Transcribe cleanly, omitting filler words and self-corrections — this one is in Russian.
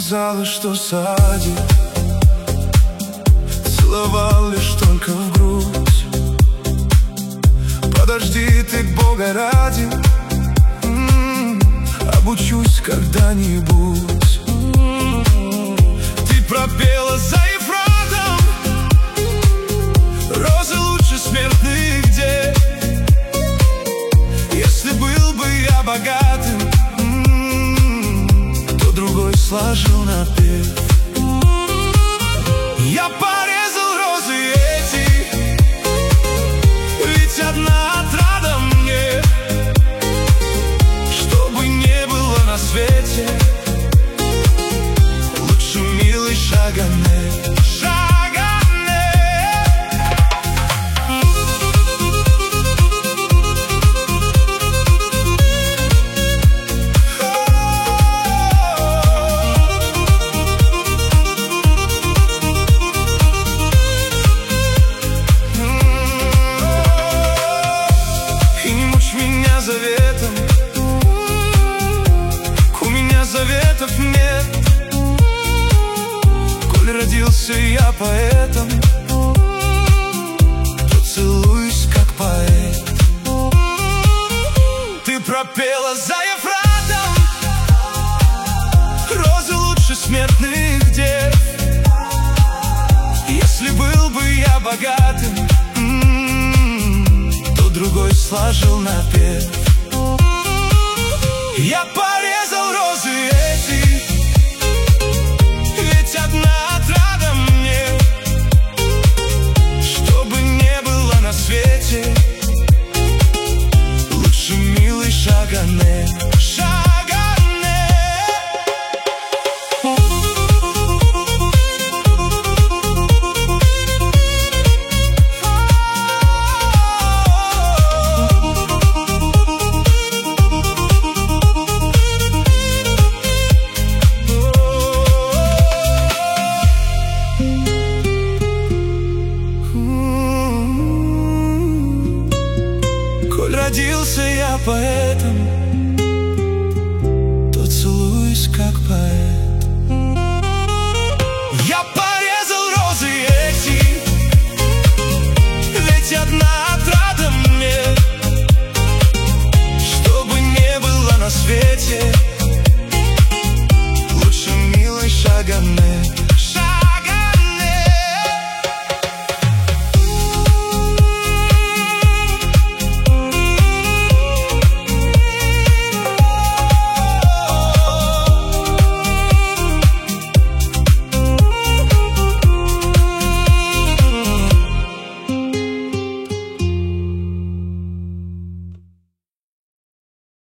сказала, что садик целовал лишь только в грудь. Подожди ты, Бога ради, обучусь когда-нибудь. Ты пропела за Ефратом: розы лучше смертных дев. Если был бы я богатым, то другой сложил напев. Я порезал розы эти, ведь одна отрада мне, чтобы не было на свете лучше милый Шагане. Заветом, у меня заветов нет. Коль родился я поэтом, то целуюсь как поэт. Ты пропела за Ефратом: розы лучше смертных дев. Если был бы я богатым, другой сложил напев. Я порезал розы эти, ведь одна отрада мне, чтобы не было на свете лучше милый Шагане. Родился я поэтом, то целуюсь как поэт.